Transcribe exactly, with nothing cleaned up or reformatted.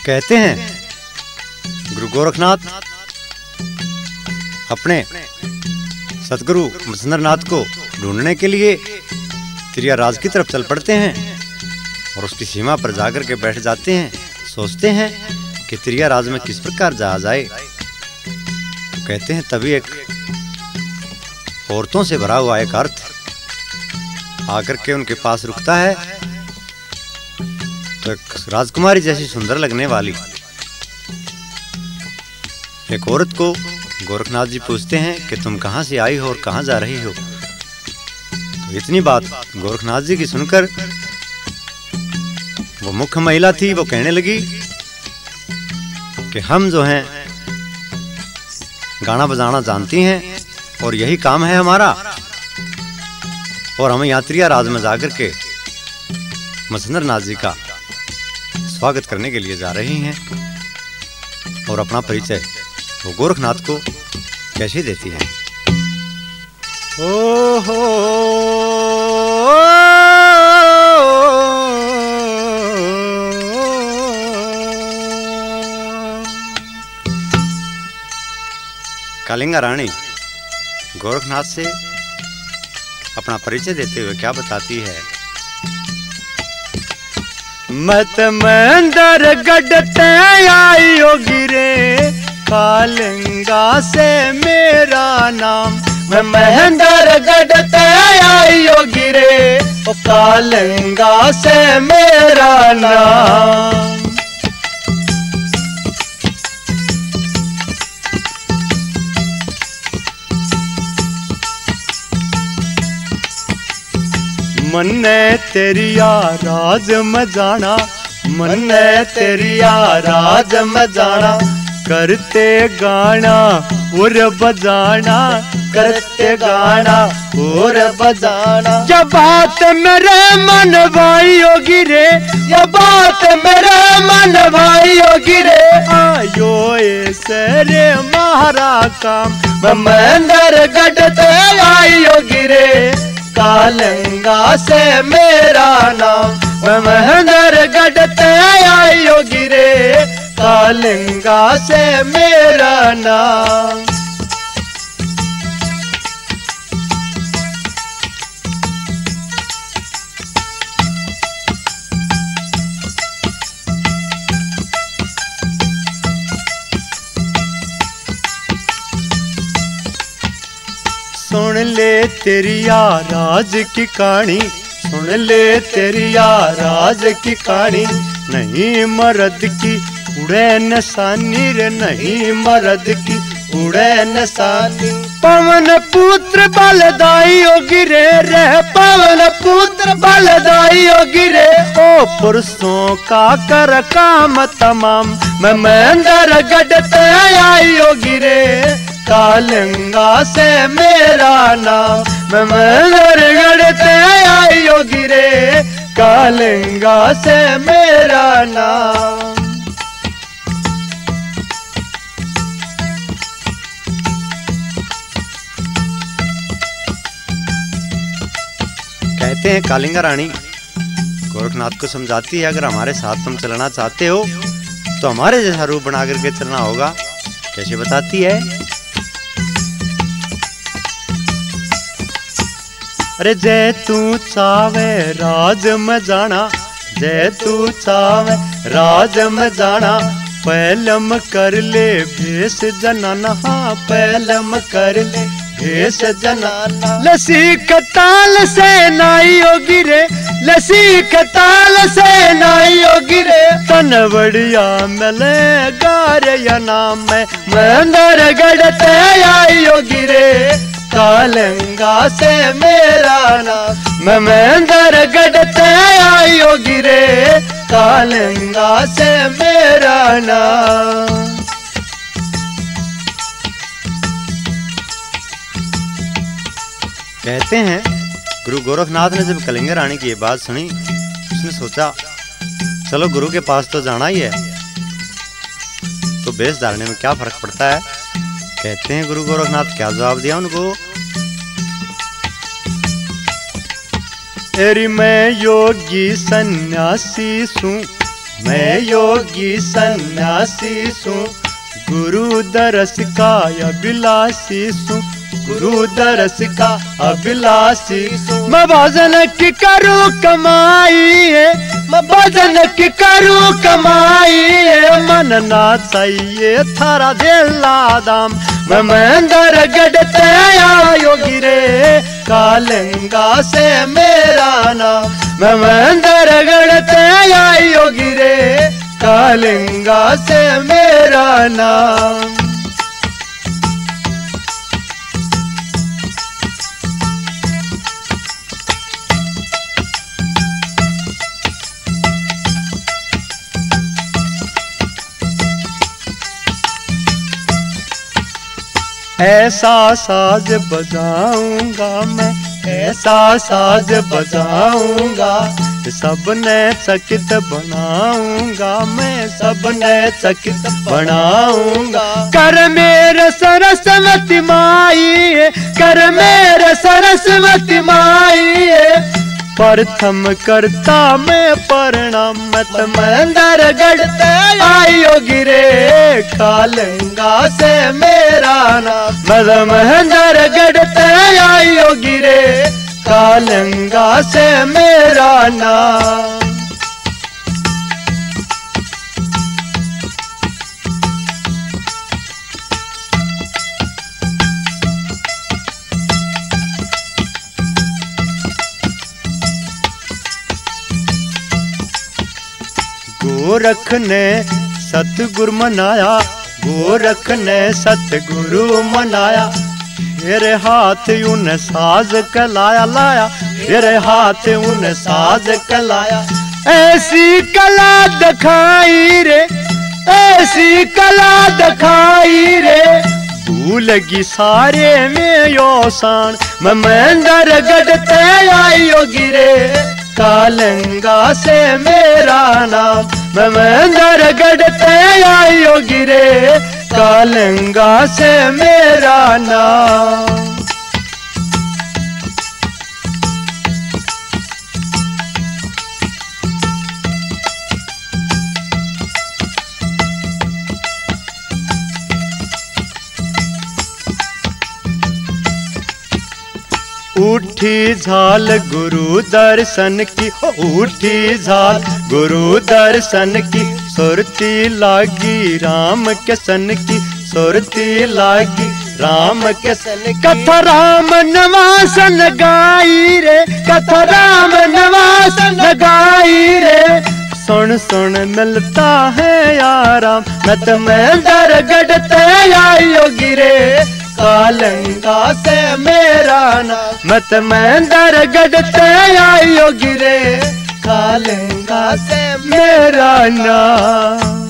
कहते हैं गुरु गोरखनाथ अपने सतगुरु मत्स्येंद्रनाथ को ढूंढने के लिए तिरियाराज की तरफ चल पड़ते हैं और उसकी सीमा पर जाकर के बैठ जाते हैं। सोचते हैं कि तिरियाराज में किस प्रकार जाया जाए। तो कहते हैं तभी एक औरतों से भरा हुआ एक अर्थ आकर के उनके पास रुकता है। तो एक राजकुमारी जैसी सुंदर लगने वाली एक औरत को गोरखनाथ जी पूछते हैं कि तुम कहां से आई हो और कहां जा रही हो। तो इतनी बात गोरखनाथ जी की सुनकर वो मुख्य महिला थी, वो कहने लगी कि हम जो हैं गाना बजाना जानती हैं और यही काम है हमारा, और हम यहाँ तिरियाराज में जाकर के मत्स्येंद्रनाथ जी का स्वागत करने के लिए जा रही हैं। और अपना परिचय वो गोरखनाथ को कैसे देती है। ओ हो कालिंगा रानी गोरखनाथ से अपना परिचय देते हुए क्या बताती है। मत मंदर गढ़ते आई होगी रे, कालिंगा से मेरा नाम। मैं महेंद्र गढ़ते आई होगी रे, कालिंगा से मेरा नाम। मन्ने तेरिया राज में जाना, मन्ने तेरिया राज में जाना, करते गाना और बजाना, करते गाना और बजाना। ये बात मेरे मन भाई होगी रे, ये बात मेरे मन भाई होगी रे, आयो ऐसे रे मारा काम। मैं महेंद्र गढ़ते आई होगी रे, कालिंगा से मेरा नाम। मैं महेंद्र गढ़ते आई होगी रे, कालिंगा से मेरा नाम। सुन ले तेरिया राज की कहानी, सुन ले तेरिया राज की कहानी। नहीं मर्द की उड़े निशानी रे, नहीं मर्द की उड़े निशानी। पवन पुत्र बलदाई होगी रे, रे पवन पुत्र बलदाई होगी रे, ओ पुरुषों का कर काम तमाम। मैं महेंद्र गढ़ते आई होगी रे, कालिंगा से मेरा नाम। मैं महेंद्र गढ़ते आई होगी रे, कालिंगा से मेरा नाम। कहते हैं कालिंगा रानी गोरखनाथ को समझाती है, अगर हमारे साथ तुम चलना चाहते हो तो हमारे जैसा रूप बना करके चलना होगा। कैसे बताती है। अरे जय तू चावे राज में जाना, जय तू चावे राज में जाना, पहलम कर ले भेष जनाना। हाँ पहलम कर ले भेष जनाना। लसी कताल से नाई होगी रे, लसी कताल से नाई होगी रे, तन बढ़िया मिले गारे या नाम। मैं महेंद्र गढ़ते आई होगी रे, कालिंगा से मेरा नाम। मैं महेंद्र गढ़ते आई होगी रे, कालिंगा से मेरा नाम। कहते हैं गुरु गोरखनाथ ने जब कालिंगा रानी की ये बात सुनी, उसने सोचा चलो गुरु के पास तो जाना ही है, तो बेस धारने में क्या फर्क पड़ता है। कहते हैं गुरु गोरखनाथ क्या जवाब दिया उनको। एरी मैं योगी सन्यासी सू, मैं योगी सन्यासी सू गुरु दरस का अभिलाषी सू गुरु दरस का अभिलाषी मैं भजन की करूं कमाई मैं भजन की करूं कमाई मन ना चाहिए थारा दिला दाम मैं महेंद्र गढ़ते आयो गिरे कालंगा से मेरा नाम मैं महेंद्र गढ़ते आयो गिरे कालंगा से मेरा नाम। ऐसा साज बजाऊंगा मैं ऐसा साज बजाऊंगा सबने चकित बनाऊंगा मैं सबने चकित बनाऊंगा कर मेरे सरस्वती माई कर मेरे सरस्वती माई प्रथम करता मैं प्रणाम मत महेंद्र गढ़ते आयो गिरे कालंगा से मेरा नाम मत महेंद्र गढ़ते आयो गिरे कालंगा से मेरा नाम। गोरख ने सतगुरु मनाया गोरख ने सतगुरु मनाया मेरे हाथ उन साज कलाया लाया मेरे हाथ उन साज कलाया ऐसी कला दिखाई रे ऐसी कला दिखाई रे भूलगी सारे में योसान मैं महेंद्र गढ़ते आयो गिरे कालंगा से मेरा नाम मैं महेंद्र गढ़ते आयो गिरे कालंगा से मेरा नाम। उठी झाल गुरु दर्शन की उठी झाल गुरु दर्शन की सुरती लागी राम के सन की सुरती लागी राम के सन कथा राम नवासन गाई रे कथा राम नवासन गाई रे सुन सुन मिलता है आराम मत महेंद्र गढ़ते आयो गिरे कालंगा से मेरा नाम मत महेंद्र गढ़ते आयो गिरे कालंगा से मेरा नाम।